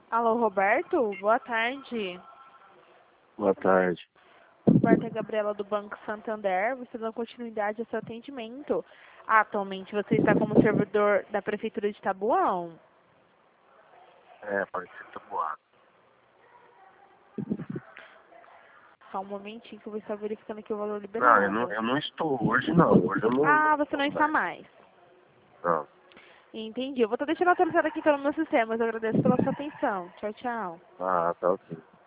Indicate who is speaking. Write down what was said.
Speaker 1: Alô, Roberto? Boa tarde.
Speaker 2: Boa tarde.
Speaker 1: Roberto é Gabriela do Banco Santander. Você dá continuidade ao seu atendimento. Atualmente você está como servidor da Prefeitura de Taboão.
Speaker 2: Pode ser tabuado.
Speaker 1: Só um momentinho que eu vou estar verificando aqui o valor
Speaker 2: Não,
Speaker 1: liberado.
Speaker 2: eu não estou. Hoje não. Hoje eu não.
Speaker 1: Ah, você não está mais.
Speaker 2: Não.
Speaker 1: Entendi. Eu vou estar deixando atualizado aqui pelo meu sistema. Eu agradeço pela sua atenção. Tchau, tchau.
Speaker 2: Ah, tá ok.